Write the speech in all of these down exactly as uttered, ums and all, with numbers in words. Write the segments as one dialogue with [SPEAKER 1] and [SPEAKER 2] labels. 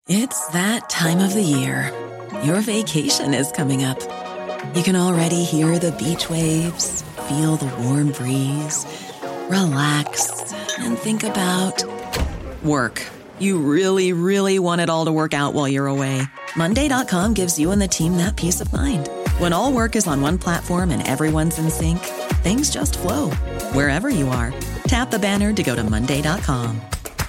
[SPEAKER 1] It's that time of the year. Your vacation is coming up. You can already hear the beach waves, feel the warm breeze, relax, and think about work. You really, really want it all to work out while you're away. Monday dot com gives you and the team that peace of mind. When all work is on one platform and everyone's in sync, things just flow. Wherever you are, tap the banner to go to Monday dot com.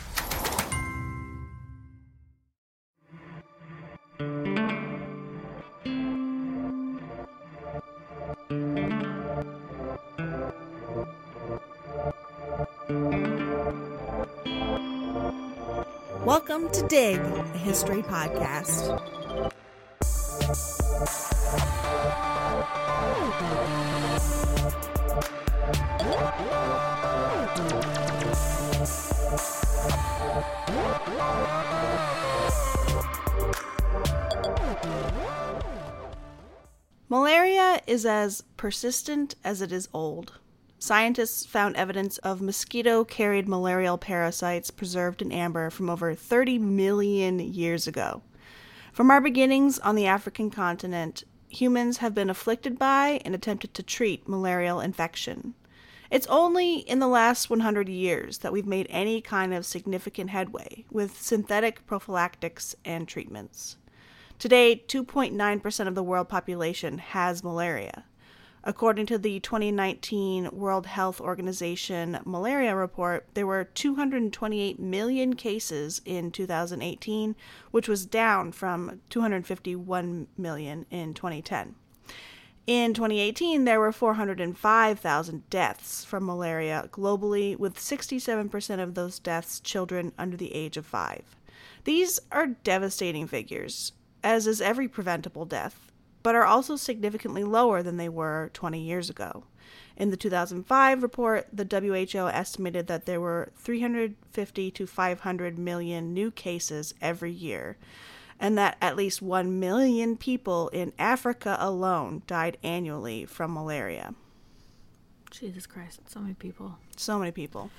[SPEAKER 2] Welcome to Dig, a history podcast. Malaria is as persistent as it is old. Scientists found evidence of mosquito-carried malarial parasites preserved in amber from over thirty million years ago. From our beginnings on the African continent, humans have been afflicted by and attempted to treat malarial infection. It's only in the last one hundred years that we've made any kind of significant headway with synthetic prophylactics and treatments. Today, two point nine percent of the world population has malaria. According to the twenty nineteen World Health Organization malaria report, there were two hundred twenty-eight million cases in two thousand eighteen, which was down from two hundred fifty-one million in twenty ten. In twenty eighteen, there were four hundred five thousand deaths from malaria globally, with sixty-seven percent of those deaths children under the age of five. These are devastating figures, as is every preventable death, but are also significantly lower than they were twenty years ago. In the two thousand five report, the W H O estimated that there were three hundred fifty to five hundred million new cases every year, and that at least one million people in Africa alone died annually from malaria.
[SPEAKER 3] Jesus Christ, so many people.
[SPEAKER 2] So many people.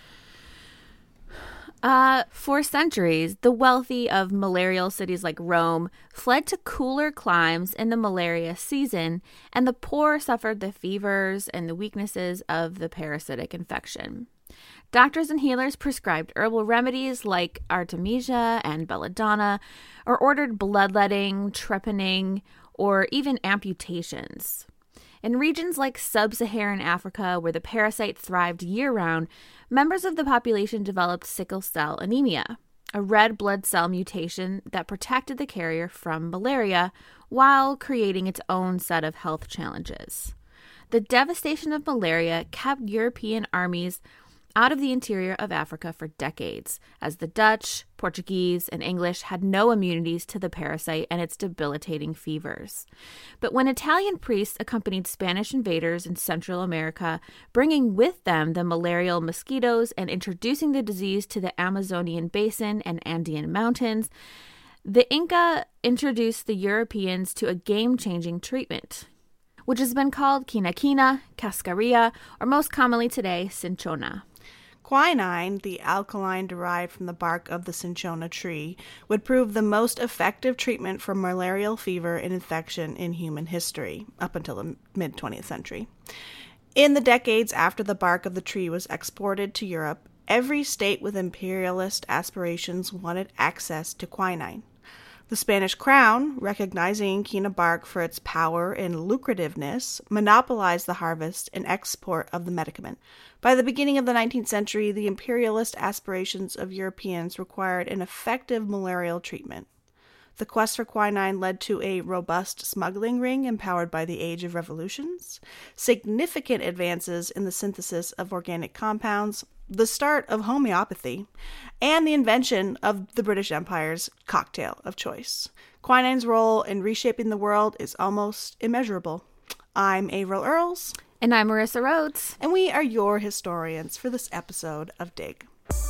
[SPEAKER 3] Uh, for centuries, the wealthy of malarial cities like Rome fled to cooler climes in the malaria season, and the poor suffered the fevers and the weaknesses of the parasitic infection. Doctors and healers prescribed herbal remedies like artemisia and belladonna, or ordered bloodletting, trepanning, or even amputations. In regions like sub-Saharan Africa, where the parasite thrived year-round, members of the population developed sickle cell anemia, a red blood cell mutation that protected the carrier from malaria while creating its own set of health challenges. The devastation of malaria kept European armies out of the interior of Africa for decades, as the Dutch, Portuguese, and English had no immunities to the parasite and its debilitating fevers. But when Italian priests accompanied Spanish invaders in Central America, bringing with them the malarial mosquitoes and introducing the disease to the Amazonian basin and Andean mountains, the Inca introduced the Europeans to a game-changing treatment, which has been called quinquina, cascarilla, or most commonly today, cinchona.
[SPEAKER 2] Quinine, the alkaline derived from the bark of the cinchona tree, would prove the most effective treatment for malarial fever and infection in human history, up until the mid-twentieth century. In the decades after the bark of the tree was exported to Europe, every state with imperialist aspirations wanted access to quinine. The Spanish crown, recognizing quina bark for its power and lucrativeness, monopolized the harvest and export of the medicament. By the beginning of the nineteenth century, the imperialist aspirations of Europeans required an effective malarial treatment. The quest for quinine led to a robust smuggling ring empowered by the Age of Revolutions, significant advances in the synthesis of organic compounds, the start of homeopathy, and the invention of the British Empire's cocktail of choice. Quinine's role in reshaping the world is almost immeasurable. I'm Avril Earls.
[SPEAKER 3] And I'm Marissa Rhodes.
[SPEAKER 2] And we are your historians for this episode of Dig.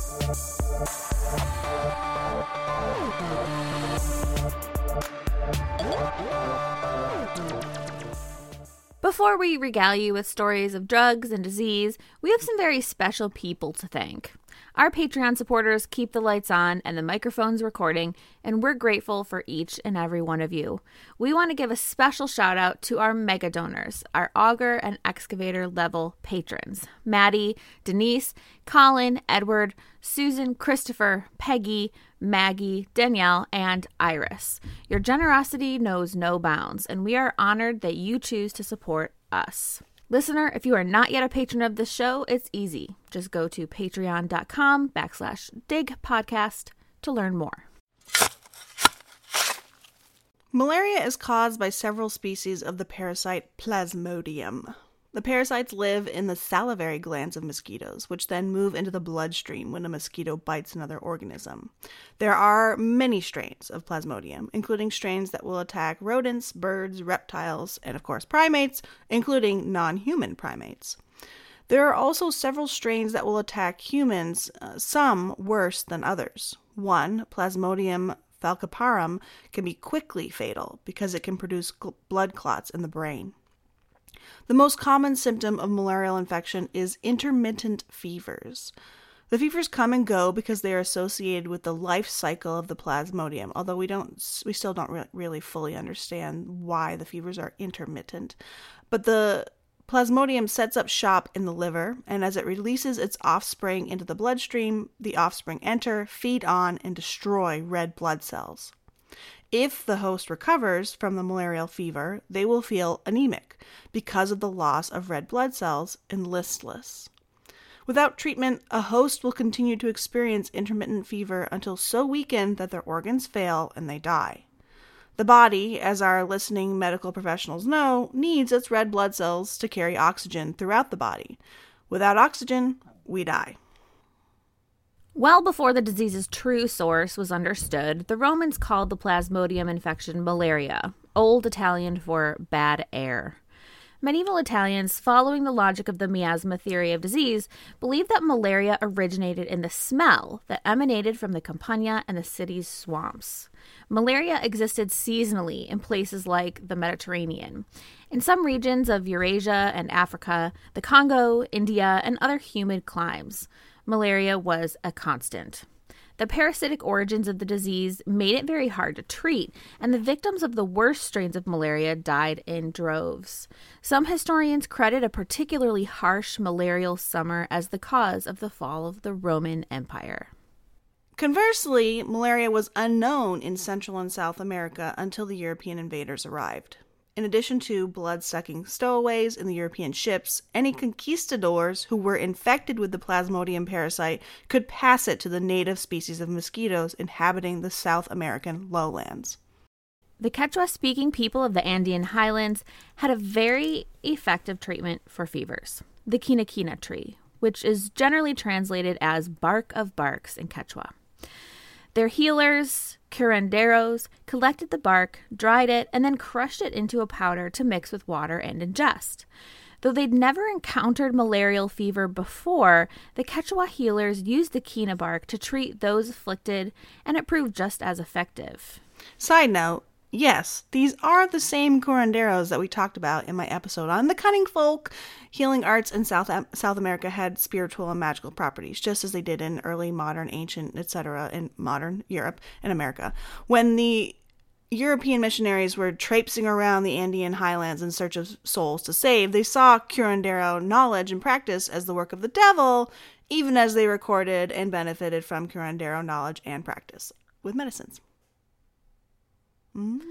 [SPEAKER 3] Before we regale you with stories of drugs and disease, we have some very special people to thank. Our Patreon supporters keep the lights on and the microphones recording, and we're grateful for each and every one of you. We want to give a special shout out to our mega donors, our auger and excavator level patrons: Maddie, Denise, Colin, Edward, Susan, Christopher, Peggy, Maggie, Danielle, and Iris. Your generosity knows no bounds, and we are honored that you choose to support us. Listener, if you are not yet a patron of this show, it's easy. Just go to patreon.com backslash dig podcast to learn more.
[SPEAKER 2] Malaria is caused by several species of the parasite Plasmodium. The parasites live in the salivary glands of mosquitoes, which then move into the bloodstream when a mosquito bites another organism. There are many strains of Plasmodium, including strains that will attack rodents, birds, reptiles, and of course primates, including non-human primates. There are also several strains that will attack humans, uh, some worse than others. One, Plasmodium falciparum, can be quickly fatal because it can produce cl- blood clots in the brain. The most common symptom of malarial infection is intermittent fevers. The fevers come and go because they are associated with the life cycle of the Plasmodium, although we don't, we still don't re- really fully understand why the fevers are intermittent. But the Plasmodium sets up shop in the liver, and as it releases its offspring into the bloodstream, the offspring enter, feed on, and destroy red blood cells. If the host recovers from the malarial fever, they will feel anemic because of the loss of red blood cells and listless. Without treatment, a host will continue to experience intermittent fever until so weakened that their organs fail and they die. The body, as our listening medical professionals know, needs its red blood cells to carry oxygen throughout the body. Without oxygen, we die.
[SPEAKER 3] Well before the disease's true source was understood, the Romans called the Plasmodium infection malaria, Old Italian for bad air. Medieval Italians, following the logic of the miasma theory of disease, believed that malaria originated in the smell that emanated from the Campagna and the city's swamps. Malaria existed seasonally in places like the Mediterranean. In some regions of Eurasia and Africa, the Congo, India, and other humid climes, malaria was a constant. The parasitic origins of the disease made it very hard to treat, and the victims of the worst strains of malaria died in droves. Some historians credit a particularly harsh malarial summer as the cause of the fall of the Roman Empire.
[SPEAKER 2] Conversely, malaria was unknown in Central and South America until the European invaders arrived. In addition to blood-sucking stowaways in the European ships, any conquistadors who were infected with the Plasmodium parasite could pass it to the native species of mosquitoes inhabiting the South American lowlands.
[SPEAKER 3] The Quechua-speaking people of the Andean highlands had a very effective treatment for fevers, the quinaquina tree, which is generally translated as bark of barks in Quechua. Their healers, curanderos, collected the bark, dried it, and then crushed it into a powder to mix with water and ingest. Though they'd never encountered malarial fever before, the Quechua healers used the quina bark to treat those afflicted, and it proved just as effective.
[SPEAKER 2] Side note, yes, these are the same curanderos that we talked about in my episode on the cunning folk. Healing arts in South South America had spiritual and magical properties, just as they did in early, modern, ancient, et cetera in modern Europe and America. When the European missionaries were traipsing around the Andean highlands in search of souls to save, they saw curandero knowledge and practice as the work of the devil, even as they recorded and benefited from curandero knowledge and practice with medicines. Mm.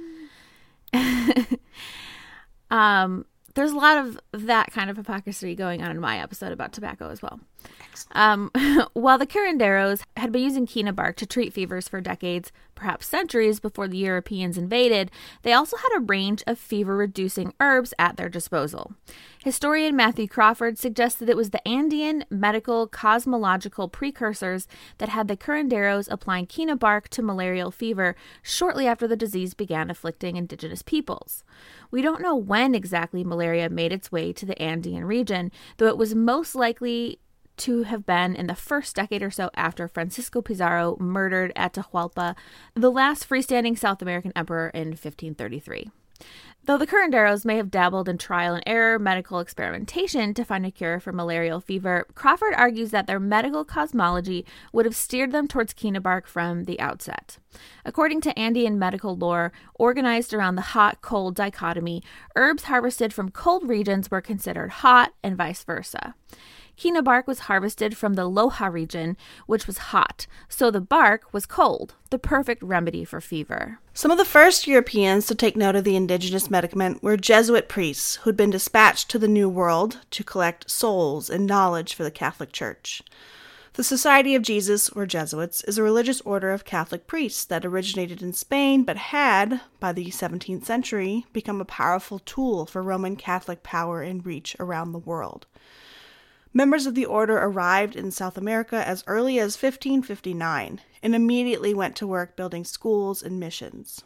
[SPEAKER 3] um, there's a lot of that kind of hypocrisy going on in my episode about tobacco as well. Um, while the curanderos had been using quina bark to treat fevers for decades, perhaps centuries before the Europeans invaded, they also had a range of fever-reducing herbs at their disposal. Historian Matthew Crawford suggested it was the Andean medical cosmological precursors that had the curanderos applying quina bark to malarial fever shortly after the disease began afflicting indigenous peoples. We don't know when exactly malaria made its way to the Andean region, though it was most likely to have been in the first decade or so after Francisco Pizarro murdered Atahualpa, the last freestanding South American emperor, in fifteen thirty-three. Though the curanderos may have dabbled in trial and error medical experimentation to find a cure for malarial fever, Crawford argues that their medical cosmology would have steered them towards quina bark from the outset. According to Andean medical lore, organized around the hot-cold dichotomy, herbs harvested from cold regions were considered hot and vice versa. Quina bark was harvested from the Loja region, which was hot, so the bark was cold, the perfect remedy for fever.
[SPEAKER 2] Some of the first Europeans to take note of the indigenous medicament were Jesuit priests who'd been dispatched to the New World to collect souls and knowledge for the Catholic Church. The Society of Jesus, or Jesuits, is a religious order of Catholic priests that originated in Spain but had, by the seventeenth century, become a powerful tool for Roman Catholic power and reach around the world. Members of the order arrived in South America as early as fifteen fifty-nine and immediately went to work building schools and missions.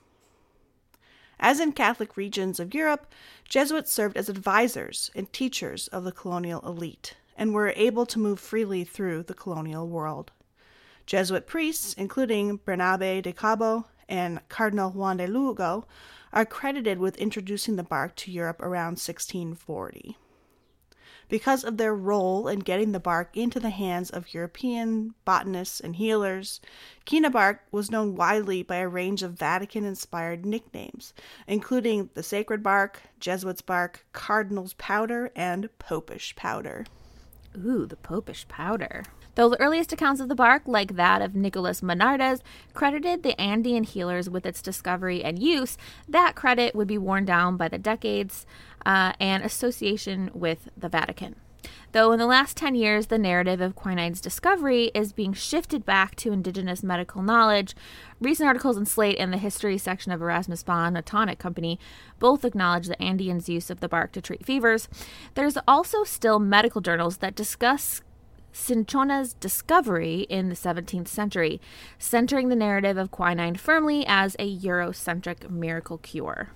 [SPEAKER 2] As in Catholic regions of Europe, Jesuits served as advisors and teachers of the colonial elite and were able to move freely through the colonial world. Jesuit priests, including Bernabe de Cabo and Cardinal Juan de Lugo, are credited with introducing the bark to Europe around sixteen forty. Because of their role in getting the bark into the hands of European botanists and healers, quina bark was known widely by a range of Vatican-inspired nicknames, including the sacred bark, Jesuits bark, cardinal's powder, and popish powder.
[SPEAKER 3] Ooh, the popish powder. Though the earliest accounts of the bark, like that of Nicolas Menardez, credited the Andean healers with its discovery and use, that credit would be worn down by the decades uh, and association with the Vatican. Though in the last ten years, the narrative of quinine's discovery is being shifted back to indigenous medical knowledge, recent articles in Slate and the history section of Erasmus Bond, a tonic company, both acknowledge the Andeans' use of the bark to treat fevers. There's also still medical journals that discuss Cinchona's discovery in the seventeenth century, centering the narrative of quinine firmly as a Eurocentric miracle cure.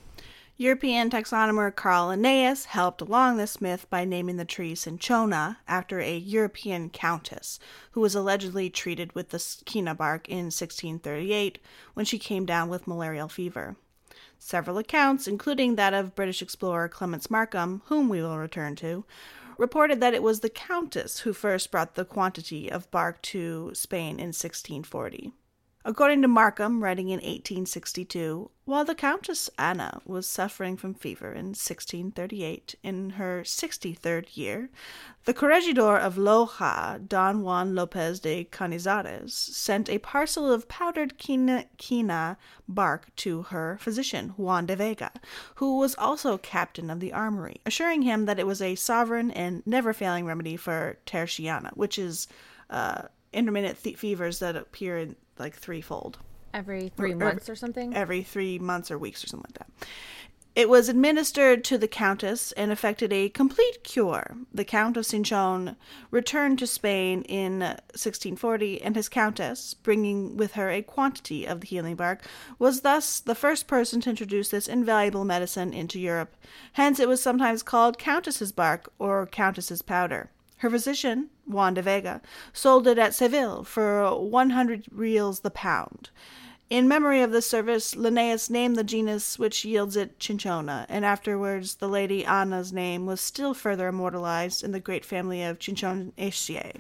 [SPEAKER 2] European taxonomer Carl Linnaeus helped along this myth by naming the tree Cinchona after a European countess who was allegedly treated with the quina bark in sixteen thirty-eight when she came down with malarial fever. Several accounts, including that of British explorer Clements Markham, whom we will return to, reported that it was the countess who first brought the quantity of bark to Spain in sixteen forty. According to Markham, writing in eighteen sixty-two, while the Countess Anna was suffering from fever in sixteen thirty-eight, in her sixty-third year, the corregidor of Loja, Don Juan Lopez de Canizares, sent a parcel of powdered quina, quina bark to her physician, Juan de Vega, who was also captain of the armory, assuring him that it was a sovereign and never-failing remedy for tertiana, which is uh, intermittent th- fevers that appear in like threefold.
[SPEAKER 3] Every three or, months or something?
[SPEAKER 2] Every three months or weeks or something like that. It was administered to the Countess and effected a complete cure. The Count of Cinchon returned to Spain in sixteen forty, and his Countess, bringing with her a quantity of the healing bark, was thus the first person to introduce this invaluable medicine into Europe. Hence it was sometimes called Countess's bark or Countess's powder. Her physician, Juan de Vega, sold it at Seville for one hundred reals the pound. In memory of this service, Linnaeus named the genus which yields it Cinchona, and afterwards the Lady Anna's name was still further immortalized in the great family of Cinchonaceae.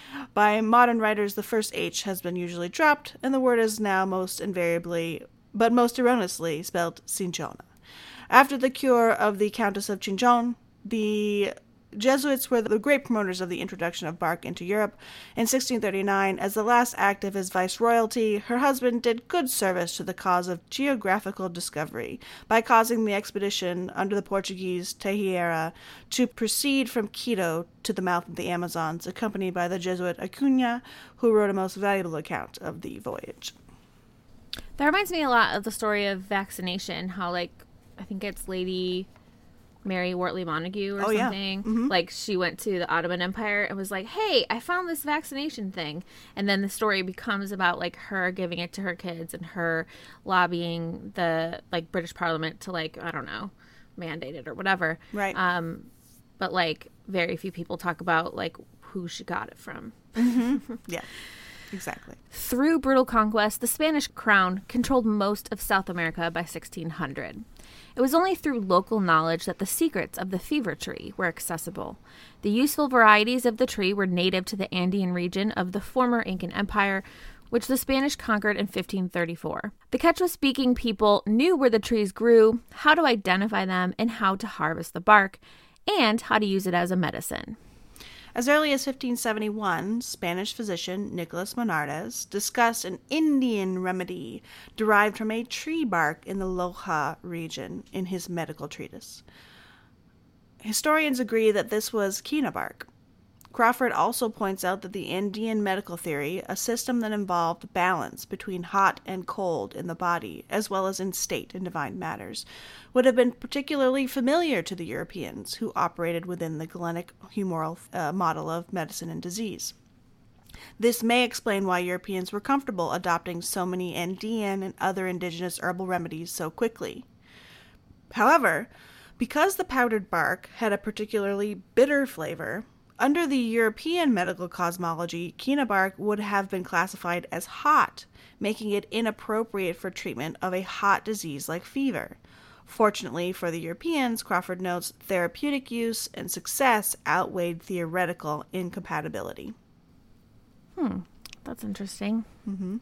[SPEAKER 2] By modern writers, the first H has been usually dropped, and the word is now most invariably, but most erroneously, spelled Cinchona. After the cure of the Countess of Cinchon, the Jesuits were the great promoters of the introduction of bark into Europe. In sixteen thirty-nine, as the last act of his viceroyalty, her husband did good service to the cause of geographical discovery by causing the expedition under the Portuguese Teixeira to proceed from Quito to the mouth of the Amazons, accompanied by the Jesuit Acuna, who wrote a most valuable account of the voyage.
[SPEAKER 3] That reminds me a lot of the story of vaccination, how, like, I think it's Lady Mary Wortley Montagu or
[SPEAKER 2] oh,
[SPEAKER 3] something.
[SPEAKER 2] Yeah. Mm-hmm.
[SPEAKER 3] Like, she went to the Ottoman Empire and was like, hey, I found this vaccination thing. And then the story becomes about, like, her giving it to her kids and her lobbying the, like, British Parliament to, like, I don't know, mandate it or whatever.
[SPEAKER 2] Right.
[SPEAKER 3] Um, but, like, very few people talk about, like, who she got it from.
[SPEAKER 2] Mm-hmm. Yeah. Exactly.
[SPEAKER 3] Through brutal conquest, the Spanish crown controlled most of South America by sixteen hundred. It was only through local knowledge that the secrets of the fever tree were accessible. The useful varieties of the tree were native to the Andean region of the former Incan Empire, which the Spanish conquered in fifteen thirty-four. The Quechua-speaking people knew where the trees grew, how to identify them, and how to harvest the bark, and how to use it as a medicine.
[SPEAKER 2] As early as fifteen seventy-one, Spanish physician Nicolas Monardes discussed an Indian remedy derived from a tree bark in the Loja region in his medical treatise. Historians agree that this was quina bark. Crawford also points out that the Indian medical theory, a system that involved balance between hot and cold in the body, as well as in state and divine matters, would have been particularly familiar to the Europeans who operated within the Galenic humoral uh, model of medicine and disease. This may explain why Europeans were comfortable adopting so many Andean and other indigenous herbal remedies so quickly. However, because the powdered bark had a particularly bitter flavor, under the European medical cosmology, quina bark would have been classified as hot, making it inappropriate for treatment of a hot disease like fever. Fortunately for the Europeans, Crawford notes, therapeutic use and success outweighed theoretical incompatibility.
[SPEAKER 3] Hmm, that's interesting.
[SPEAKER 2] Mm-hmm.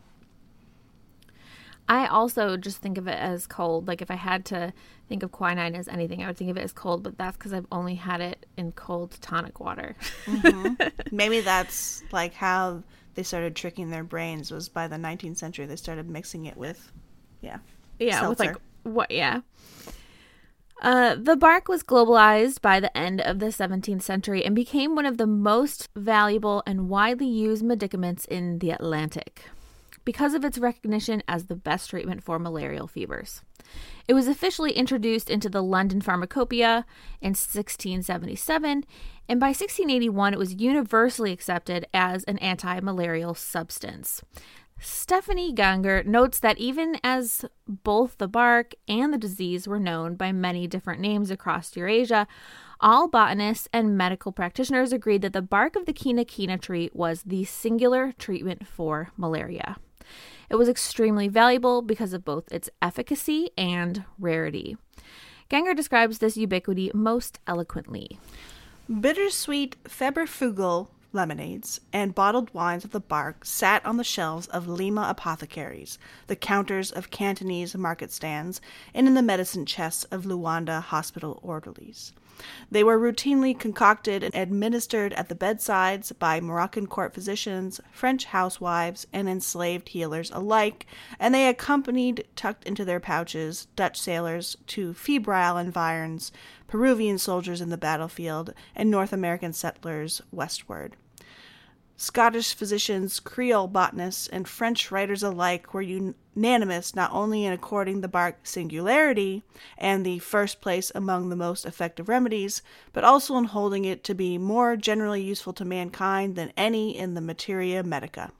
[SPEAKER 3] I also just think of it as cold. Like, if I had to think of quinine as anything, I would think of it as cold, but that's because I've only had it in cold tonic water.
[SPEAKER 2] Mm-hmm. Maybe that's like how they started tricking their brains, was by the nineteenth century they started mixing it with, yeah.
[SPEAKER 3] Yeah,
[SPEAKER 2] seltzer.
[SPEAKER 3] with like, what, yeah. Uh, the bark was globalized by the end of the seventeenth century and became one of the most valuable and widely used medicaments in the Atlantic, because of its recognition as the best treatment for malarial fevers. It was officially introduced into the London Pharmacopoeia in sixteen seventy-seven, and by sixteen eighty-one it was universally accepted as an anti-malarial substance. Stephanie Ganger notes that even as both the bark and the disease were known by many different names across Eurasia, all botanists and medical practitioners agreed that the bark of the quina quina tree was the singular treatment for malaria. It was extremely valuable because of both its efficacy and rarity. Ganger describes this ubiquity most eloquently.
[SPEAKER 2] Bittersweet febrifugal lemonades and bottled wines of the bark sat on the shelves of Lima apothecaries, the counters of Cantonese market stands, and in the medicine chests of Luanda hospital orderlies. They were routinely concocted and administered at the bedsides by Moroccan court physicians, French housewives, and enslaved healers alike, and they accompanied, tucked into their pouches, Dutch sailors to febrile environs, Peruvian soldiers in the battlefield, and North American settlers westward. Scottish physicians, Creole botanists, and French writers alike were unanimous not only in according the bark's singularity and the first place among the most effective remedies, but also in holding it to be more generally useful to mankind than any in the materia medica.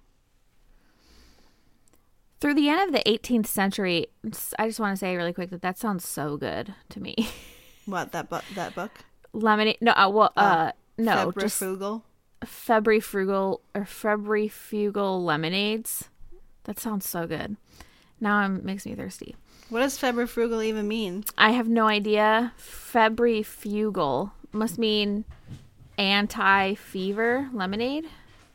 [SPEAKER 3] Through the end of the eighteenth century, I just want to say really quick that that sounds so good to me.
[SPEAKER 2] What, that bu- that book?
[SPEAKER 3] Lemonade? No, uh, well, uh, uh no,
[SPEAKER 2] febrifugal?
[SPEAKER 3] just febrifugal or febrifugal lemonades. That sounds so good. Now it makes me thirsty.
[SPEAKER 2] What does febrifugal even mean?
[SPEAKER 3] I have no idea. Febrifugal must mean anti-fever lemonade.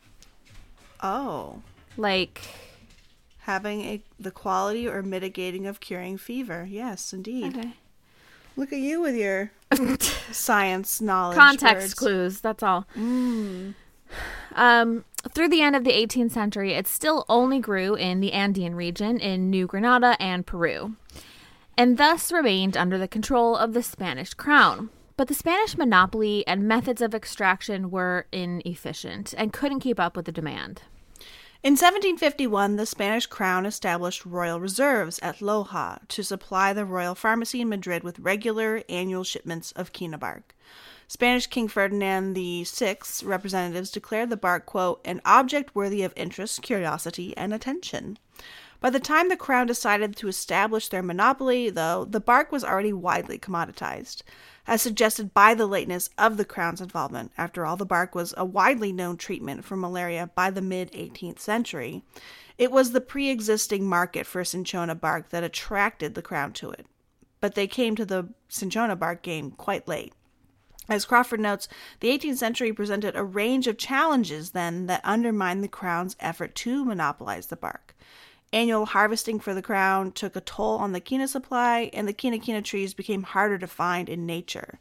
[SPEAKER 2] Oh.
[SPEAKER 3] Like
[SPEAKER 2] having a, the quality or mitigating of curing fever. Yes, indeed.
[SPEAKER 3] Okay.
[SPEAKER 2] Look at you with your science knowledge.
[SPEAKER 3] Context
[SPEAKER 2] words.
[SPEAKER 3] clues, that's all.
[SPEAKER 2] Mm.
[SPEAKER 3] Um, through the end of the eighteenth century, it still only grew in the Andean region in New Granada and Peru, and thus remained under the control of the Spanish crown. But the Spanish monopoly and methods of extraction were inefficient and couldn't keep up with the demand.
[SPEAKER 2] In seventeen fifty-one, the Spanish crown established royal reserves at Loja to supply the royal pharmacy in Madrid with regular annual shipments of quina bark. Spanish King Ferdinand the Sixth's representatives declared the bark, quote, an object worthy of interest, curiosity, and attention. By the time the Crown decided to establish their monopoly, though, the bark was already widely commoditized, as suggested by the lateness of the Crown's involvement. After all, the bark was a widely known treatment for malaria by the mid-eighteenth century. It was the pre-existing market for cinchona bark that attracted the Crown to it, but they came to the cinchona bark game quite late. As Crawford notes, the eighteenth century presented a range of challenges then that undermined the Crown's effort to monopolize the bark. Annual harvesting for the Crown took a toll on the quina supply, and the quina quina trees became harder to find in nature.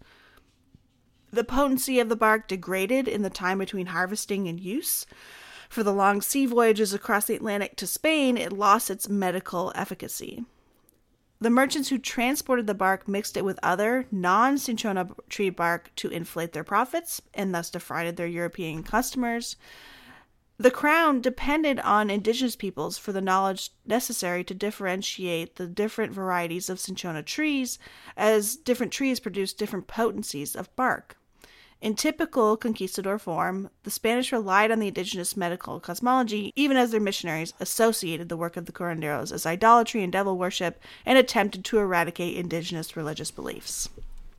[SPEAKER 2] The potency of the bark degraded in the time between harvesting and use. For the long sea voyages across the Atlantic to Spain, it lost its medical efficacy. The merchants who transported the bark mixed it with other non-cinchona tree bark to inflate their profits and thus defrauded their European customers. The Crown depended on indigenous peoples for the knowledge necessary to differentiate the different varieties of cinchona trees, as different trees produce different potencies of bark. In typical conquistador form, the Spanish relied on the indigenous medical cosmology, even as their missionaries associated the work of the curanderos as idolatry and devil worship and attempted to eradicate indigenous religious beliefs.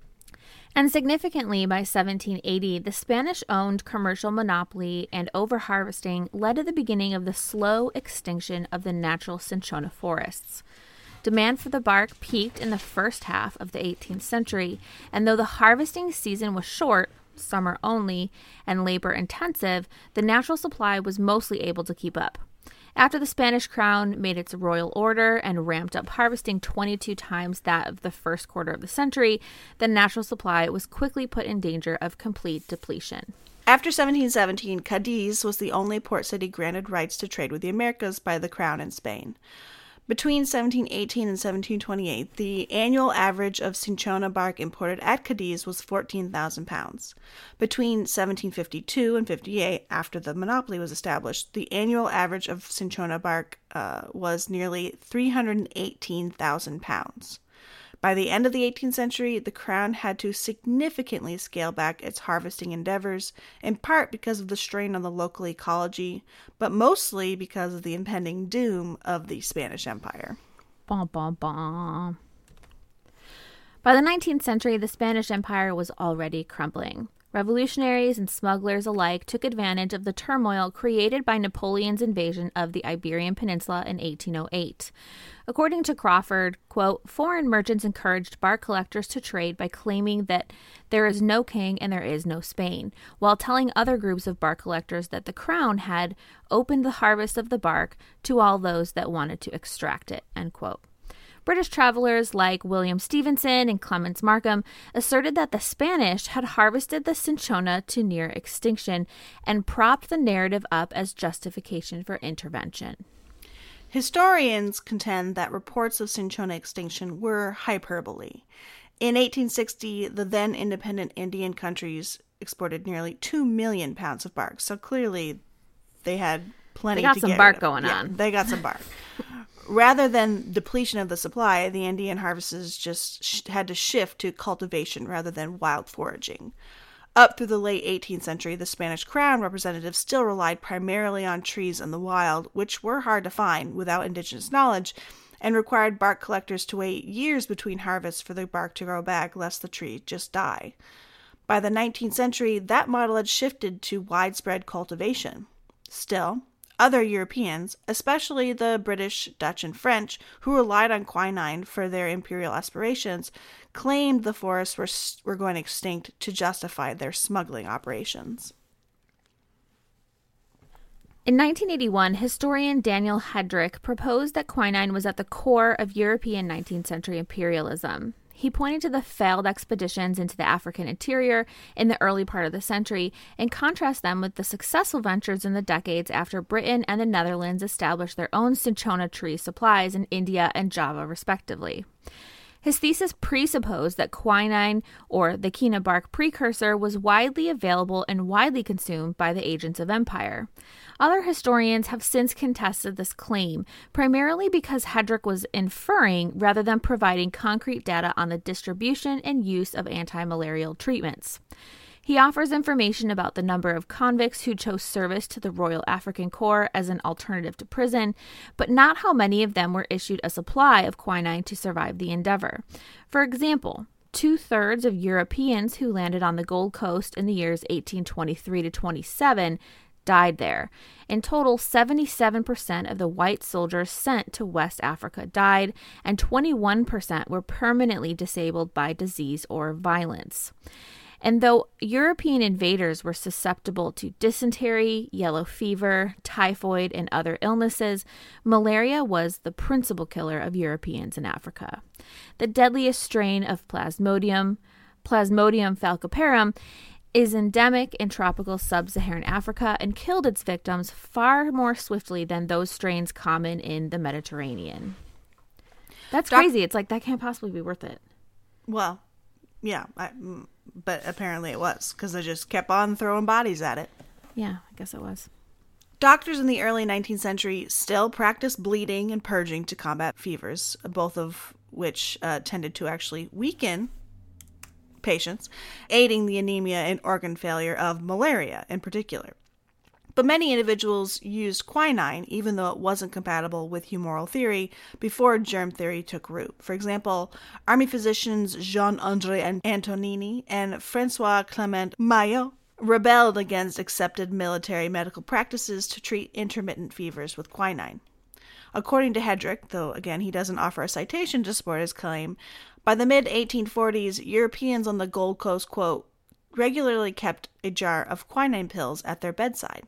[SPEAKER 3] And significantly, by seventeen eighty, the Spanish-owned commercial monopoly and overharvesting led to the beginning of the slow extinction of the natural cinchona forests. Demand for the bark peaked in the first half of the eighteenth century, and though the harvesting season was short, summer only, and labor-intensive, the natural supply was mostly able to keep up. After the Spanish Crown made its royal order and ramped up harvesting twenty-two times that of the first quarter of the century, the natural supply was quickly put in danger of complete depletion.
[SPEAKER 2] After seventeen seventeen, Cadiz was the only port city granted rights to trade with the Americas by the Crown and Spain. Between seventeen eighteen and seventeen twenty-eight, the annual average of cinchona bark imported at Cadiz was fourteen thousand pounds. Between seventeen fifty-two and fifty-eight, after the monopoly was established, the annual average of cinchona bark uh, was nearly three hundred eighteen thousand pounds. By the end of the eighteenth century, the Crown had to significantly scale back its harvesting endeavors, in part because of the strain on the local ecology, but mostly because of the impending doom of the Spanish Empire.
[SPEAKER 3] Bum, bum, bum. By the nineteenth century, the Spanish Empire was already crumbling. Revolutionaries and smugglers alike took advantage of the turmoil created by Napoleon's invasion of the Iberian Peninsula in eighteen oh eight. According to Crawford, quote, foreign merchants encouraged bark collectors to trade by claiming that there is no king and there is no Spain, while telling other groups of bark collectors that the Crown had opened the harvest of the bark to all those that wanted to extract it, end quote. British travelers like William Stevenson and Clements Markham asserted that the Spanish had harvested the cinchona to near extinction and propped the narrative up as justification for intervention.
[SPEAKER 2] Historians contend that reports of cinchona extinction were hyperbole. In eighteen sixty, the then independent Indian countries exported nearly two million pounds of bark, so clearly they had plenty to get rid of.
[SPEAKER 3] They got some bark going
[SPEAKER 2] yeah,
[SPEAKER 3] on.
[SPEAKER 2] They got some bark. Rather than depletion of the supply, the Indian harvests just sh- had to shift to cultivation rather than wild foraging. Up through the late eighteenth century, the Spanish Crown representatives still relied primarily on trees in the wild, which were hard to find without indigenous knowledge, and required bark collectors to wait years between harvests for the bark to grow back, lest the tree just die. By the nineteenth century, that model had shifted to widespread cultivation. Still, other Europeans, especially the British, Dutch, and French, who relied on quinine for their imperial aspirations, claimed the forests were, were going extinct to justify their smuggling operations.
[SPEAKER 3] In nineteen eighty-one, historian Daniel Hedrick proposed that quinine was at the core of European nineteenth century imperialism. He pointed to the failed expeditions into the African interior in the early part of the century and contrast them with the successful ventures in the decades after Britain and the Netherlands established their own cinchona tree supplies in India and Java, respectively. His thesis presupposed that quinine, or the quina bark precursor, was widely available and widely consumed by the agents of empire. Other historians have since contested this claim, primarily because Hedrick was inferring rather than providing concrete data on the distribution and use of anti-malarial treatments. He offers information about the number of convicts who chose service to the Royal African Corps as an alternative to prison, but not how many of them were issued a supply of quinine to survive the endeavor. For example, two-thirds of Europeans who landed on the Gold Coast in the years eighteen twenty-three to twenty-seven died there. In total, seventy-seven percent of the white soldiers sent to West Africa died, and twenty-one percent were permanently disabled by disease or violence. And though European invaders were susceptible to dysentery, yellow fever, typhoid, and other illnesses, malaria was the principal killer of Europeans in Africa. The deadliest strain of Plasmodium, Plasmodium falciparum, is endemic in tropical sub-Saharan Africa and killed its victims far more swiftly than those strains common in the Mediterranean. That's Doc- crazy. It's like, that can't possibly be worth it.
[SPEAKER 2] Well, yeah, I, but apparently it was, because they just kept on throwing bodies at it.
[SPEAKER 3] Yeah, I guess it was.
[SPEAKER 2] Doctors in the early nineteenth century still practiced bleeding and purging to combat fevers, both of which uh, tended to actually weaken patients, aiding the anemia and organ failure of malaria in particular. But many individuals used quinine, even though it wasn't compatible with humoral theory, before germ theory took root. For example, army physicians Jean-André Antonini and François Clement Maillot rebelled against accepted military medical practices to treat intermittent fevers with quinine. According to Hedrick, though again he doesn't offer a citation to support his claim, by the mid eighteen forties, Europeans on the Gold Coast, quote, regularly kept a jar of quinine pills at their bedside.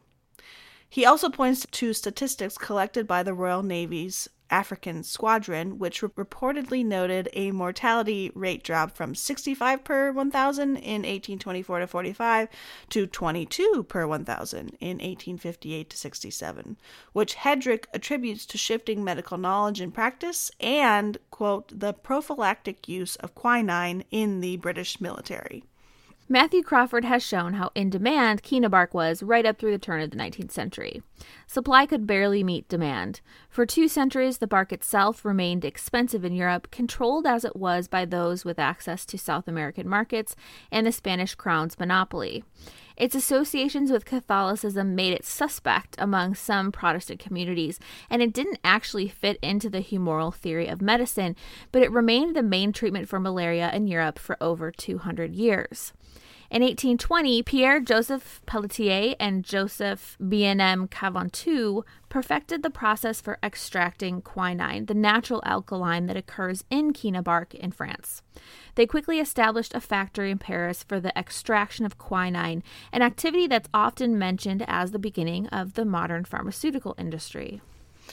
[SPEAKER 2] He also points to statistics collected by the Royal Navy's African Squadron, which reportedly noted a mortality rate drop from sixty-five per one thousand in eighteen twenty-four to forty-five to twenty-two per one thousand in eighteen fifty-eight to sixty-seven, which Hedrick attributes to shifting medical knowledge and practice and, quote, the prophylactic use of quinine in the British military.
[SPEAKER 3] Matthew Crawford has shown how in demand quina bark was right up through the turn of the nineteenth century. Supply could barely meet demand. For two centuries, the bark itself remained expensive in Europe, controlled as it was by those with access to South American markets and the Spanish crown's monopoly. Its associations with Catholicism made it suspect among some Protestant communities, and it didn't actually fit into the humoral theory of medicine, but it remained the main treatment for malaria in Europe for over two hundred years. In eighteen twenty, Pierre-Joseph Pelletier and Joseph B N M Caventou perfected the process for extracting quinine, the natural alkaline that occurs in quina bark in France. They quickly established a factory in Paris for the extraction of quinine, an activity that's often mentioned as the beginning of the modern pharmaceutical industry.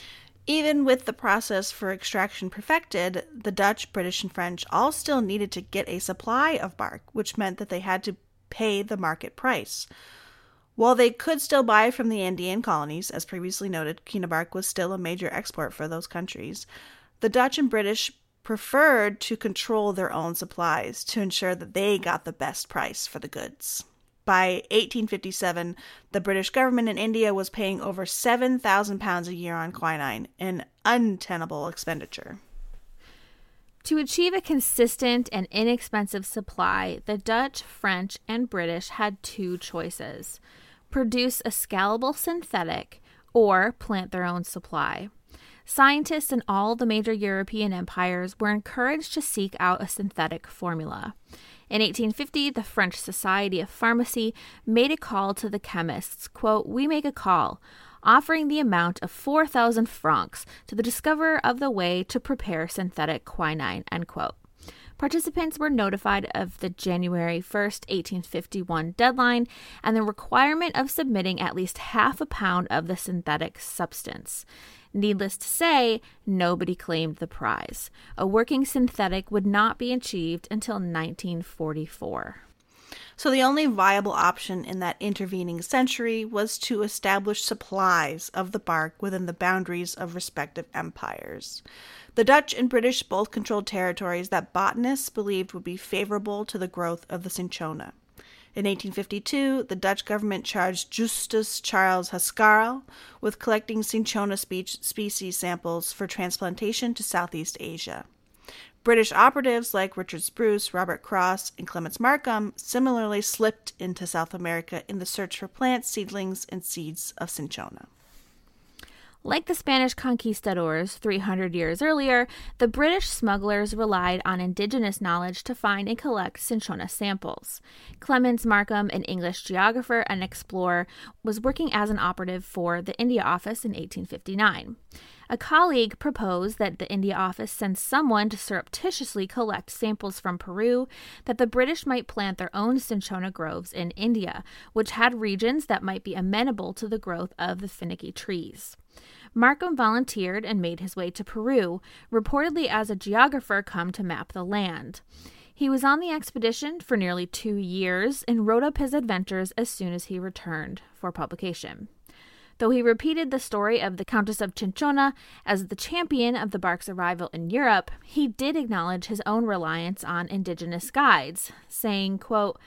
[SPEAKER 2] Even with the process for extraction perfected, the Dutch, British, and French all still needed to get a supply of bark, which meant that they had to pay the market price. While they could still buy from the Andean colonies, as previously noted, quina bark was still a major export for those countries. The Dutch and British preferred to control their own supplies to ensure that they got the best price for the goods. By eighteen fifty-seven, the British government in India was paying over seven thousand pounds a year on quinine, an untenable expenditure.
[SPEAKER 3] To achieve a consistent and inexpensive supply, the Dutch, French, and British had two choices: produce a scalable synthetic or plant their own supply. Scientists in all the major European empires were encouraged to seek out a synthetic formula. In eighteen fifty, the French Society of Pharmacy made a call to the chemists, quote, "We make a call, offering the amount of four thousand francs to the discoverer of the way to prepare synthetic quinine," end quote. Participants were notified of the January first, eighteen fifty-one deadline and the requirement of submitting at least half a pound of the synthetic substance. Needless to say, nobody claimed the prize. A working synthetic would not be achieved until nineteen forty-four.
[SPEAKER 2] So the only viable option in that intervening century was to establish supplies of the bark within the boundaries of respective empires. The Dutch and British both controlled territories that botanists believed would be favorable to the growth of the cinchona. In eighteen fifty-two, the Dutch government charged Justus Charles Haskell with collecting cinchona species samples for transplantation to Southeast Asia. British operatives like Richard Spruce, Robert Cross, and Clements Markham similarly slipped into South America in the search for plants, seedlings, and seeds of cinchona.
[SPEAKER 3] Like the Spanish conquistadors three hundred years earlier, the British smugglers relied on indigenous knowledge to find and collect cinchona samples. Clements Markham, an English geographer and explorer, was working as an operative for the India Office in eighteen fifty-nine. A colleague proposed that the India Office send someone to surreptitiously collect samples from Peru, that the British might plant their own cinchona groves in India, which had regions that might be amenable to the growth of the finicky trees. Markham volunteered and made his way to Peru, reportedly as a geographer come to map the land. He was on the expedition for nearly two years and wrote up his adventures as soon as he returned for publication. Though he repeated the story of the Countess of Cinchona as the champion of the bark's arrival in Europe, he did acknowledge his own reliance on indigenous guides, saying, quote,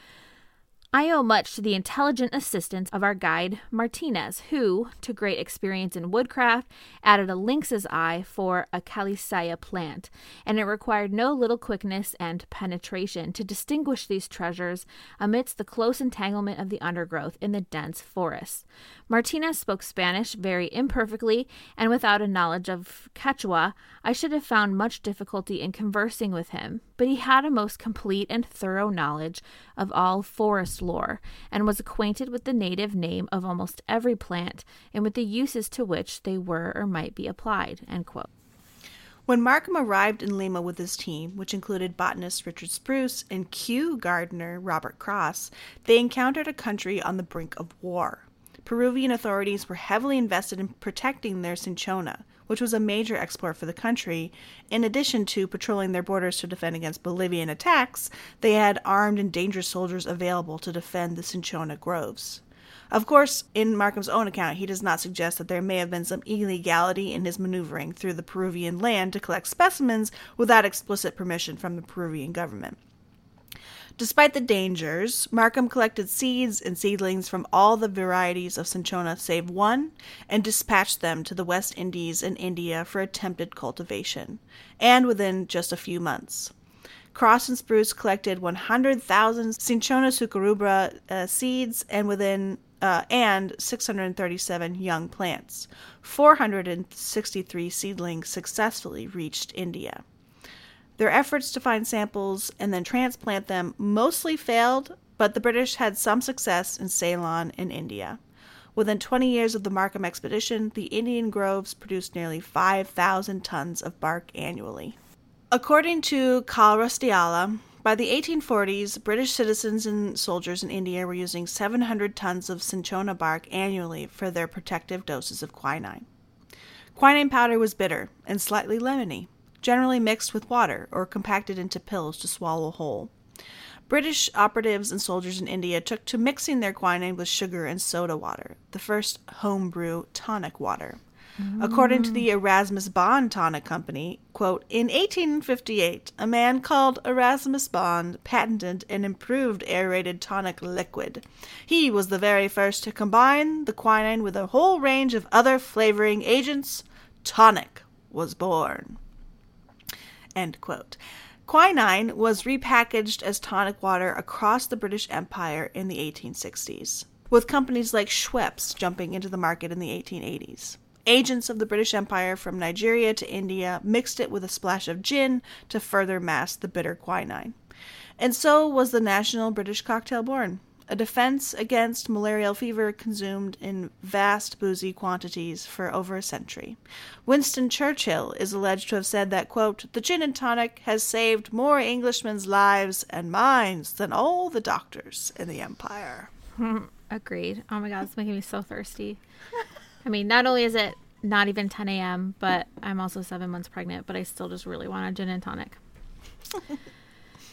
[SPEAKER 3] "I owe much to the intelligent assistance of our guide Martinez, who, to great experience in woodcraft, added a lynx's eye for a calisaya plant, and it required no little quickness and penetration to distinguish these treasures amidst the close entanglement of the undergrowth in the dense forests. Martinez spoke Spanish very imperfectly, and without a knowledge of Quechua, I should have found much difficulty in conversing with him, but he had a most complete and thorough knowledge of all forest lore, and was acquainted with the native name of almost every plant, and with the uses to which they were or might be applied." End quote.
[SPEAKER 2] When Markham arrived in Lima with his team, which included botanist Richard Spruce and Kew gardener Robert Cross, they encountered a country on the brink of war. Peruvian authorities were heavily invested in protecting their cinchona, which was a major export for the country. In addition to patrolling their borders to defend against Bolivian attacks, they had armed and dangerous soldiers available to defend the cinchona groves. Of course, in Markham's own account, he does not suggest that there may have been some illegality in his maneuvering through the Peruvian land to collect specimens without explicit permission from the Peruvian government. Despite the dangers, Markham collected seeds and seedlings from all the varieties of cinchona save one and dispatched them to the West Indies and India for attempted cultivation, and within just a few months. Cross and Spruce collected one hundred thousand Cinchona sucurubra uh, seeds and within uh, and six hundred thirty-seven young plants. four hundred sixty-three seedlings successfully reached India. Their efforts to find samples and then transplant them mostly failed, but the British had some success in Ceylon and India. Within twenty years of the Markham expedition, the Indian groves produced nearly five thousand tons of bark annually. According to Carl Rustiala, by the eighteen forties, British citizens and soldiers in India were using seven hundred tons of cinchona bark annually for their protective doses of quinine. Quinine powder was bitter and slightly lemony, generally mixed with water or compacted into pills to swallow whole. British operatives and soldiers in India took to mixing their quinine with sugar and soda water, the first homebrew tonic water. Mm. According to the Erasmus Bond Tonic Company, quote, "In eighteen fifty-eight, a man called Erasmus Bond patented an improved aerated tonic liquid. He was the very first to combine the quinine with a whole range of other flavoring agents. Tonic was born." End quote. Quinine was repackaged as tonic water across the British Empire in the eighteen sixties, with companies like Schweppes jumping into the market in the eighteen eighties. Agents of the British Empire from Nigeria to India mixed it with a splash of gin to further mask the bitter quinine. And so was the national British cocktail born, a defense against malarial fever consumed in vast boozy quantities for over a century. Winston Churchill is alleged to have said that, quote, "The gin and tonic has saved more Englishmen's lives and minds than all the doctors in the empire."
[SPEAKER 3] Agreed. Oh my God, it's making me so thirsty. I mean, not only is it not even ten a.m., but I'm also seven months pregnant, but I still just really want a gin and tonic.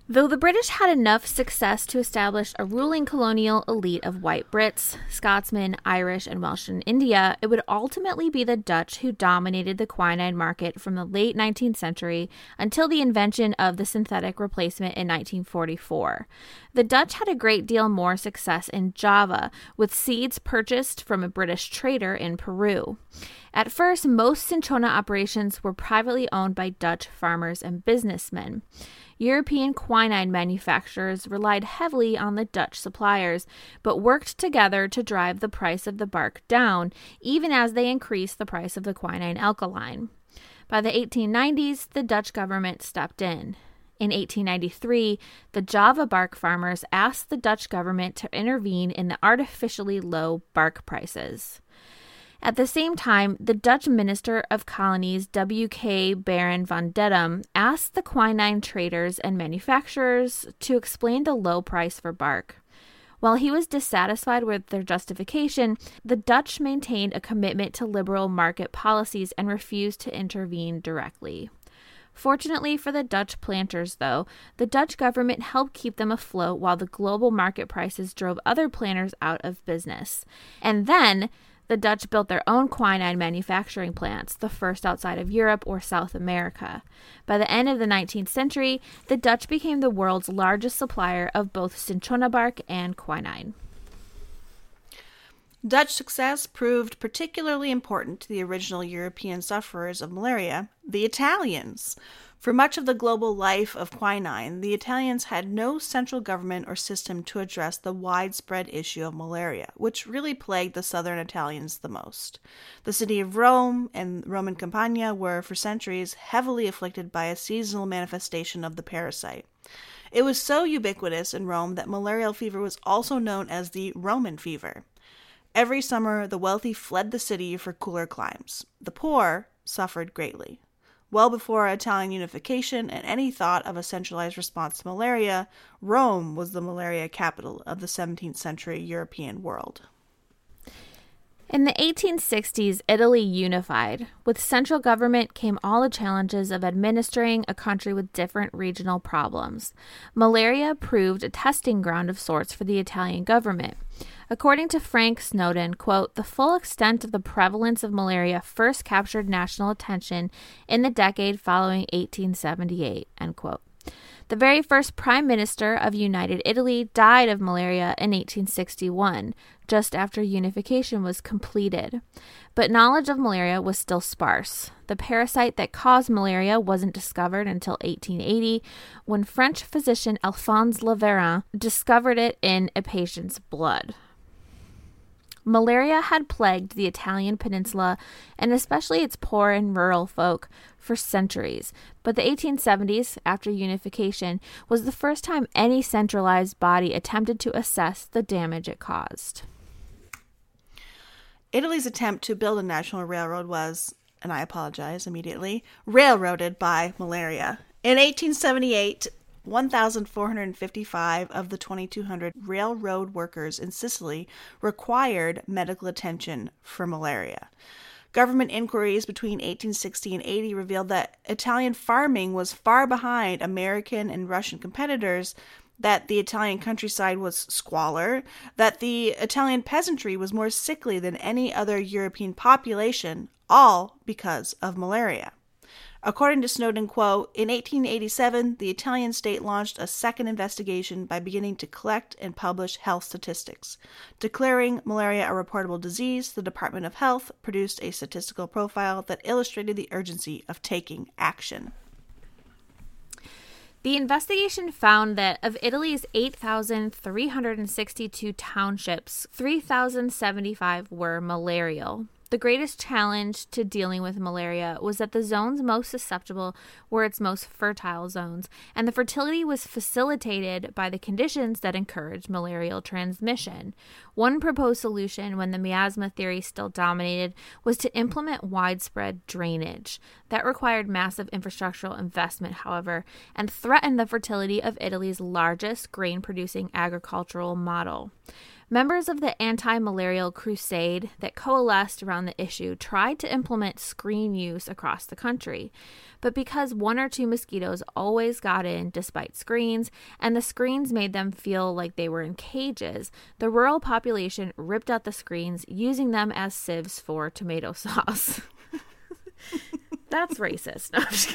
[SPEAKER 3] Though the British had enough success to establish a ruling colonial elite of white Brits, Scotsmen, Irish, and Welsh in India, it would ultimately be the Dutch who dominated the quinine market from the late nineteenth century until the invention of the synthetic replacement in nineteen forty-four. The Dutch had a great deal more success in Java, with seeds purchased from a British trader in Peru. At first, most cinchona operations were privately owned by Dutch farmers and businessmen. European quinine manufacturers relied heavily on the Dutch suppliers, but worked together to drive the price of the bark down, even as they increased the price of the quinine alkaline. By the eighteen nineties, the Dutch government stepped in. In eighteen ninety-three, the Java bark farmers asked the Dutch government to intervene in the artificially low bark prices. At the same time, the Dutch Minister of Colonies, W K Baron van Dedum, asked the quinine traders and manufacturers to explain the low price for bark. While he was dissatisfied with their justification, the Dutch maintained a commitment to liberal market policies and refused to intervene directly. Fortunately for the Dutch planters, though, the Dutch government helped keep them afloat while the global market prices drove other planters out of business. And then the Dutch built their own quinine manufacturing plants, the first outside of Europe or South America. By the end of the nineteenth century, the Dutch became the world's largest supplier of both cinchona bark and quinine.
[SPEAKER 2] Dutch success proved particularly important to the original European sufferers of malaria, the Italians. For much of the global life of quinine, the Italians had no central government or system to address the widespread issue of malaria, which really plagued the southern Italians the most. The city of Rome and Roman Campania were, for centuries, heavily afflicted by a seasonal manifestation of the parasite. It was so ubiquitous in Rome that malarial fever was also known as the Roman fever. Every summer, the wealthy fled the city for cooler climes. The poor suffered greatly. Well before Italian unification and any thought of a centralized response to malaria, Rome was the malaria capital of the seventeenth century European world.
[SPEAKER 3] In the eighteen sixties, Italy unified. With central government came all the challenges of administering a country with different regional problems. Malaria proved a testing ground of sorts for the Italian government. According to Frank Snowden, quote, the full extent of the prevalence of malaria first captured national attention in the decade following eighteen seventy-eight, end quote. The very first prime minister of United Italy died of malaria in eighteen sixty-one, just after unification was completed. But knowledge of malaria was still sparse. The parasite that caused malaria wasn't discovered until eighteen eighty, when French physician Alphonse Laveran discovered it in a patient's blood. Malaria had plagued the Italian peninsula, and especially its poor and rural folk, for centuries, but the eighteen seventies, after unification, was the first time any centralized body attempted to assess the damage it caused.
[SPEAKER 2] Italy's attempt to build a national railroad was, and I apologize immediately, railroaded by malaria. In eighteen seventy-eight, one thousand four hundred fifty-five of the twenty-two hundred railroad workers in Sicily required medical attention for malaria. Government inquiries between eighteen sixty and eighty revealed that Italian farming was far behind American and Russian competitors, that the Italian countryside was squalor, that the Italian peasantry was more sickly than any other European population, all because of malaria. According to Snowden, quote, in eighteen eighty-seven, the Italian state launched a second investigation by beginning to collect and publish health statistics. Declaring malaria a reportable disease, the Department of Health produced a statistical profile that illustrated the urgency of taking action.
[SPEAKER 3] The investigation found that of Italy's eight thousand three hundred sixty-two townships, three thousand seventy-five were malarial. The greatest challenge to dealing with malaria was that the zones most susceptible were its most fertile zones, and the fertility was facilitated by the conditions that encouraged malarial transmission. One proposed solution, when the miasma theory still dominated, was to implement widespread drainage. That required massive infrastructural investment, however, and threatened the fertility of Italy's largest grain-producing agricultural model. Members of the anti-malarial crusade that coalesced around the issue tried to implement screen use across the country. But because one or two mosquitoes always got in despite screens, and the screens made them feel like they were in cages, the rural population ripped out the screens, using them as sieves for tomato sauce. That's racist. No, I'm just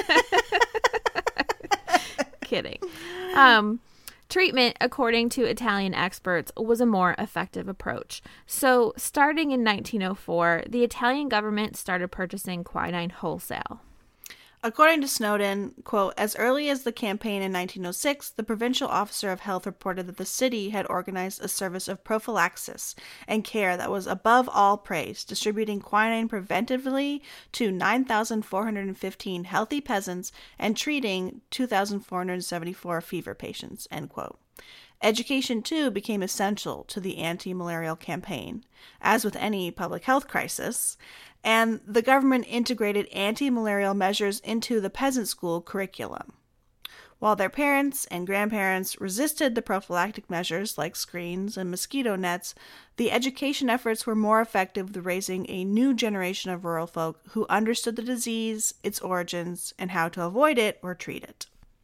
[SPEAKER 3] kidding. kidding. Um, treatment, according to Italian experts, was a more effective approach. So, starting in nineteen oh four, the Italian government started purchasing quinine wholesale.
[SPEAKER 2] According to Snowden, quote, as early as the campaign in nineteen oh six, the provincial officer of health reported that the city had organized a service of prophylaxis and care that was above all praise, distributing quinine preventively to nine thousand four hundred fifteen healthy peasants and treating two thousand four hundred seventy-four fever patients, end quote. Education, too, became essential to the anti-malarial campaign. As with any public health crisis, and the government integrated anti-malarial measures into the peasant school curriculum. While their parents and grandparents resisted the prophylactic measures like screens and mosquito nets, the education efforts were more effective with raising a new generation of rural folk who understood the disease, its origins, and how to avoid it or treat it.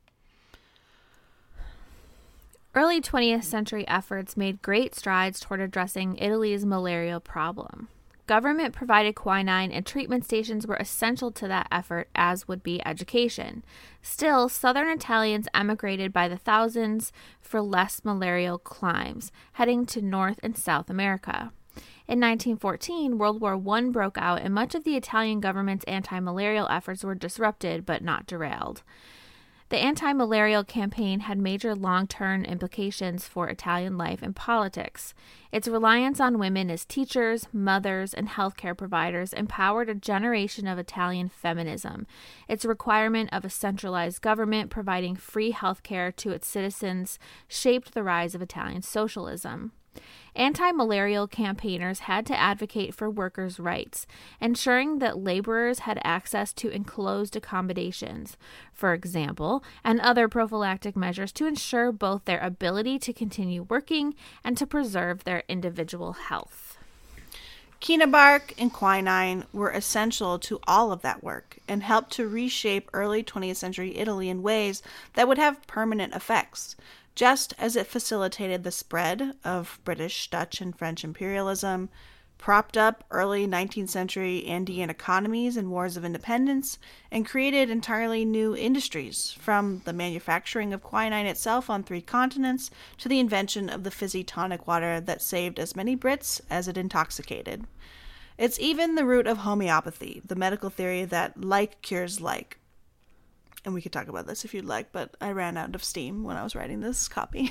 [SPEAKER 3] Early twentieth century efforts made great strides toward addressing Italy's malaria problem. Government provided quinine and treatment stations were essential to that effort, as would be education. Still, southern Italians emigrated by the thousands for less malarial climes, heading to North and South America. In nineteen fourteen, World War One broke out, and much of the Italian government's anti-malarial efforts were disrupted but not derailed. The anti-malarial campaign had major long-term implications for Italian life and politics. Its reliance on women as teachers, mothers, and healthcare providers empowered a generation of Italian feminism. Its requirement of a centralized government providing free healthcare to its citizens shaped the rise of Italian socialism. Anti-malarial campaigners had to advocate for workers' rights, ensuring that laborers had access to enclosed accommodations, for example, and other prophylactic measures to ensure both their ability to continue working and to preserve their individual health.
[SPEAKER 2] Quina bark and quinine were essential to all of that work and helped to reshape early twentieth century Italy in ways that would have permanent effects. Just as it facilitated the spread of British, Dutch, and French imperialism, propped up early nineteenth century Andean economies and wars of independence, and created entirely new industries, from the manufacturing of quinine itself on three continents to the invention of the fizzy tonic water that saved as many Brits as it intoxicated. It's even the root of homeopathy, the medical theory that like cures like. And we could talk about this if you'd like, but I ran out of steam when I was writing this copy.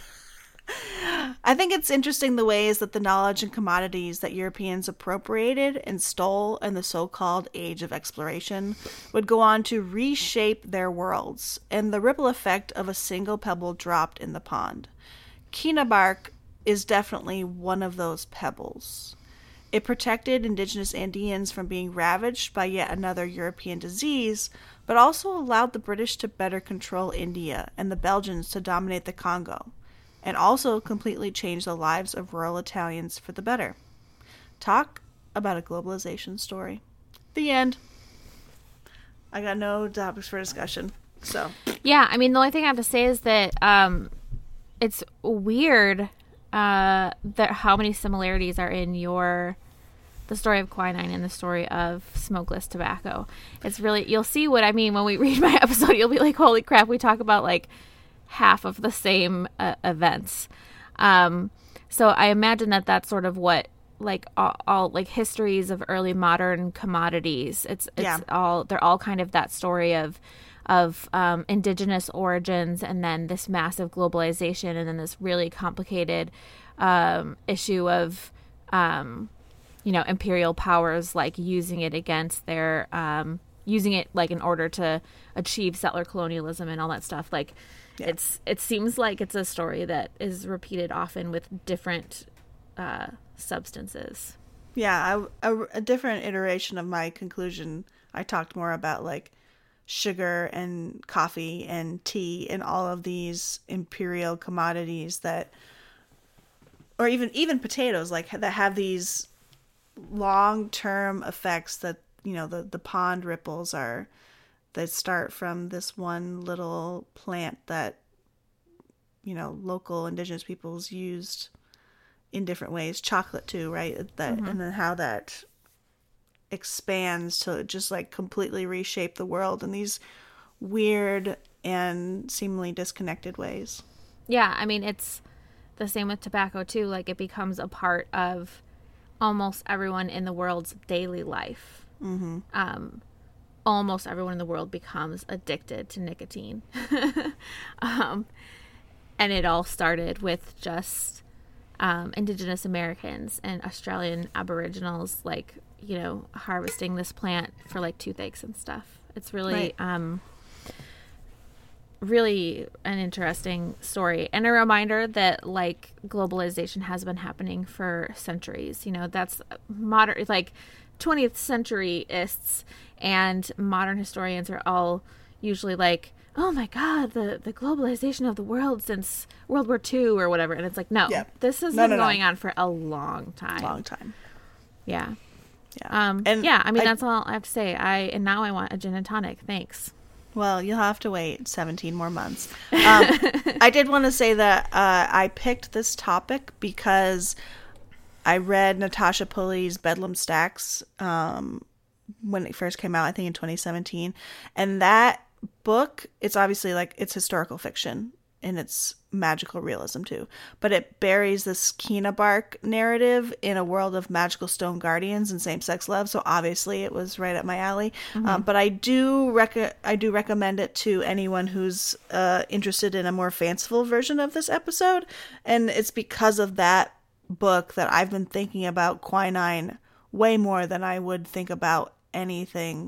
[SPEAKER 2] I think it's interesting the ways that the knowledge and commodities that Europeans appropriated and stole in the so-called Age of Exploration would go on to reshape their worlds, and the ripple effect of a single pebble dropped in the pond. Quina bark is definitely one of those pebbles. It protected indigenous Andeans from being ravaged by yet another European disease, but also allowed the British to better control India and the Belgians to dominate the Congo, and also completely change the lives of rural Italians for the better. Talk about a globalization story. The end. I got no topics for discussion, so.
[SPEAKER 3] Yeah, I mean, the only thing I have to say is that um, it's weird uh, that how many similarities are in your... the story of quinine and the story of smokeless tobacco. It's really, you'll see what I mean when we read my episode. You'll be like, holy crap, we talk about like half of the same uh, events. Um, so I imagine that that's sort of what like all, all like histories of early modern commodities. It's, it's yeah. all, they're all kind of that story of, of um, indigenous origins, and then this massive globalization, and then this really complicated um, issue of, um, you know, imperial powers like using it against their, um, using it like in order to achieve settler colonialism and all that stuff. Like yeah. it's, it seems like it's a story that is repeated often with different uh, substances.
[SPEAKER 2] Yeah. I, a, a different iteration of my conclusion. I talked more about like sugar and coffee and tea and all of these imperial commodities that or even even potatoes, like that have these long-term effects that, you know, the, the pond ripples are, that start from this one little plant that, you know, local indigenous peoples used in different ways. Chocolate too, right? That mm-hmm. And then how that expands to just like completely reshape the world in these weird and seemingly disconnected ways.
[SPEAKER 3] Yeah, I mean, it's the same with tobacco too. Like, it becomes a part of almost everyone in the world's daily life. Mm-hmm. Um, almost everyone in the world becomes addicted to nicotine. um, and it all started with just um, Indigenous Americans and Australian Aboriginals, like, you know, harvesting this plant for like toothaches and stuff. It's really, right. um, really an interesting story, and a reminder that like globalization has been happening for centuries. You know, that's modern, like twentieth centuryists and modern historians are all usually like, oh my God, the, the globalization of the world since World War Two or whatever. And it's like, no, yeah. this has no, been no, going no. on for a long time.
[SPEAKER 2] Long time.
[SPEAKER 3] Yeah.
[SPEAKER 2] Yeah.
[SPEAKER 3] Um, and yeah, I mean, I, that's all I have to say. I, and now I want a gin and tonic. Thanks.
[SPEAKER 2] Well, you'll have to wait seventeen more months. Um, I did want to say that uh, I picked this topic because I read Natasha Pulley's Bedlam Stacks um, when it first came out, I think in twenty seventeen. And that book, it's obviously like, it's historical fiction and it's magical realism too. But it buries this Kina bark narrative in a world of magical stone guardians and same-sex love. So obviously it was right up my alley. Mm-hmm. Um, but I do rec- I do recommend it to anyone who's uh, interested in a more fanciful version of this episode. And it's because of that book that I've been thinking about quinine way more than I would think about anything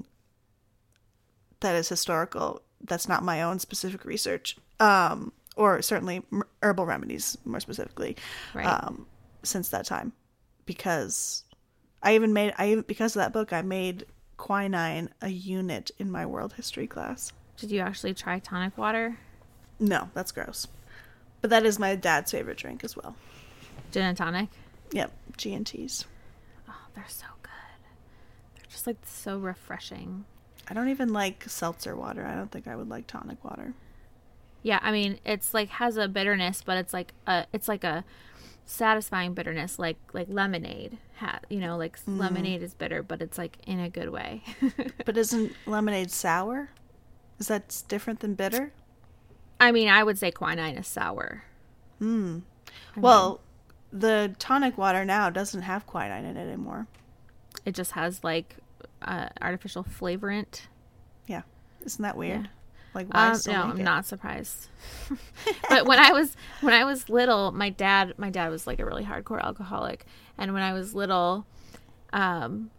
[SPEAKER 2] that is historical. That's not my own specific research. Um, or certainly herbal remedies, more specifically,
[SPEAKER 3] right.
[SPEAKER 2] um, since that time. Because I even made, I even, because of that book, I made quinine a unit in my world history class.
[SPEAKER 3] Did you actually try tonic water?
[SPEAKER 2] No, that's gross. But that is my dad's favorite drink as well.
[SPEAKER 3] Gin and tonic?
[SPEAKER 2] Yep, G and T's.
[SPEAKER 3] Oh, they're so good. They're just like so refreshing.
[SPEAKER 2] I don't even like seltzer water. I don't think I would like tonic water.
[SPEAKER 3] Yeah, I mean, it's like has a bitterness, but it's like a it's like a satisfying bitterness, like like lemonade. Ha- you know, like mm. lemonade is bitter, but it's like in a good way.
[SPEAKER 2] But isn't lemonade sour? Is that different than bitter?
[SPEAKER 3] I mean, I would say quinine is sour.
[SPEAKER 2] Hmm. Well, mean, the tonic water now doesn't have quinine in it anymore.
[SPEAKER 3] It just has like uh, artificial flavorant.
[SPEAKER 2] Yeah, isn't that weird? Yeah. Like,
[SPEAKER 3] why um, no, I'm it? not surprised. But when I was when I was little, my dad my dad was like a really hardcore alcoholic, and when I was little, um,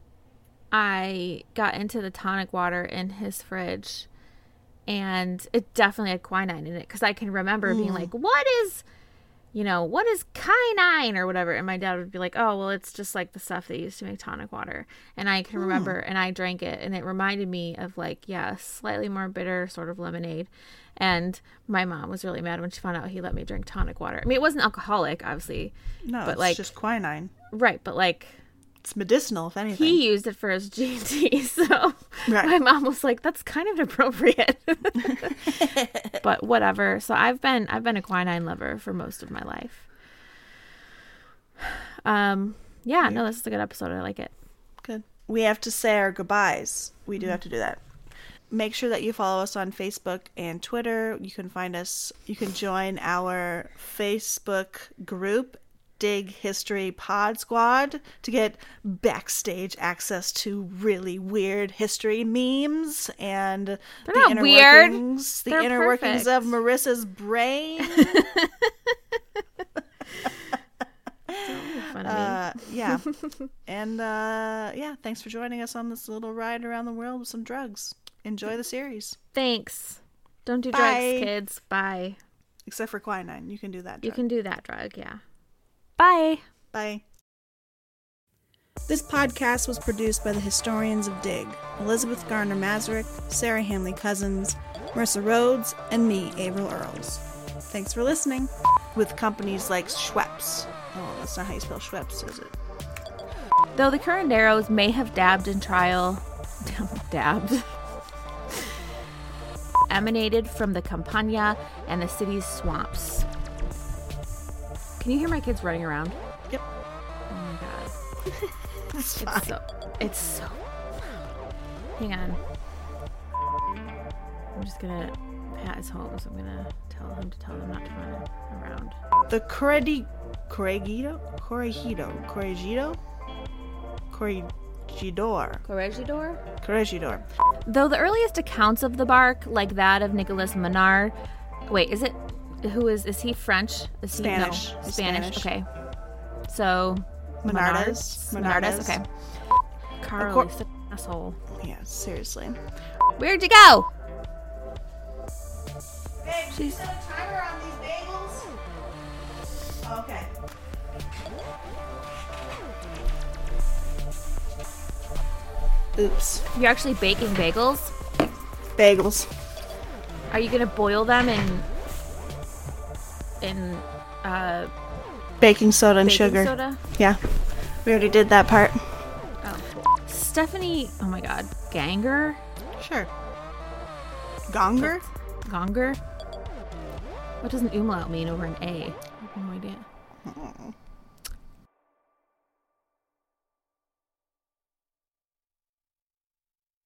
[SPEAKER 3] I got into the tonic water in his fridge, and it definitely had quinine in it because I can remember mm. being like, "What is?" You know, what is quinine or whatever? And my dad would be like, oh, well, it's just like the stuff they used to make tonic water. And I can remember, and I drank it, and it reminded me of like, yeah, slightly more bitter sort of lemonade. And my mom was really mad when she found out he let me drink tonic water. I mean, it wasn't alcoholic, obviously.
[SPEAKER 2] No,
[SPEAKER 3] but
[SPEAKER 2] it's
[SPEAKER 3] like,
[SPEAKER 2] just quinine.
[SPEAKER 3] Right, but like...
[SPEAKER 2] It's medicinal, if anything.
[SPEAKER 3] He used it for his G and T, so right. My mom was like, "That's kind of inappropriate," but whatever. So I've been I've been a quinine lover for most of my life. Um, yeah, no, this is a good episode. I like it.
[SPEAKER 2] Good. We have to say our goodbyes. We do mm-hmm. have to do that. Make sure that you follow us on Facebook and Twitter. You can find us. You can join our Facebook group, Dig History Pod Squad, to get backstage access to really weird history memes and
[SPEAKER 3] They're
[SPEAKER 2] the
[SPEAKER 3] not
[SPEAKER 2] inner
[SPEAKER 3] weird.
[SPEAKER 2] workings, the
[SPEAKER 3] They're
[SPEAKER 2] inner
[SPEAKER 3] perfect.
[SPEAKER 2] workings of Marissa's brain. uh, yeah, and uh, yeah, thanks for joining us on this little ride around the world with some drugs. Enjoy the series.
[SPEAKER 3] Thanks. Don't do
[SPEAKER 2] Bye.
[SPEAKER 3] drugs, kids. Bye.
[SPEAKER 2] Except for quinine, you can do that drug.
[SPEAKER 3] You can do that drug, yeah. Bye.
[SPEAKER 2] Bye. This podcast was produced by the historians of Dig, Elizabeth Garner Mazurek, Sarah Hanley Cousins, Marissa Rhodes, and me, Avril Earls. Thanks for listening. With companies like Schweppes. Oh, that's not how you spell Schweppes, is it?
[SPEAKER 3] Though the curanderos may have dabbed in trial, dabbed, emanated from the Campagna and the city's swamps. Can you hear my kids running around?
[SPEAKER 2] Yep.
[SPEAKER 3] Oh my god.
[SPEAKER 2] It's fine.
[SPEAKER 3] It's so, it's so. Hang on. I'm just gonna. Pat is home, so I'm gonna tell him to tell them not to run around.
[SPEAKER 2] The Corredi... Corregidor? Corregidor? Corregidor? Corregidor.
[SPEAKER 3] Corregidor?
[SPEAKER 2] Corregidor.
[SPEAKER 3] Though the earliest accounts of the bark, like that of Nicolas Menard, wait, is it? Who is? Is he French? Is he
[SPEAKER 2] Spanish.
[SPEAKER 3] No,
[SPEAKER 2] He's
[SPEAKER 3] Spanish.
[SPEAKER 2] Spanish.
[SPEAKER 3] Okay. So.
[SPEAKER 2] Menardes.
[SPEAKER 3] Menardes.
[SPEAKER 2] Menardes.
[SPEAKER 3] Okay. Carl,
[SPEAKER 2] Cor-
[SPEAKER 3] you're such an asshole.
[SPEAKER 2] Yeah, seriously.
[SPEAKER 3] Where'd you go?
[SPEAKER 2] Babe,
[SPEAKER 3] She's-
[SPEAKER 2] set a timer on these bagels? Okay. Oops.
[SPEAKER 3] You're actually baking bagels.
[SPEAKER 2] Bagels.
[SPEAKER 3] Are you gonna boil them in in uh,
[SPEAKER 2] Baking soda and
[SPEAKER 3] baking
[SPEAKER 2] sugar.
[SPEAKER 3] soda?
[SPEAKER 2] Yeah. We already did that part.
[SPEAKER 3] Oh, cool. Stephanie. Oh my God, Ganger,
[SPEAKER 2] Sure. Gonger?
[SPEAKER 3] Gonger. What does an umlaut mean over an A? I have no idea.
[SPEAKER 2] Oh.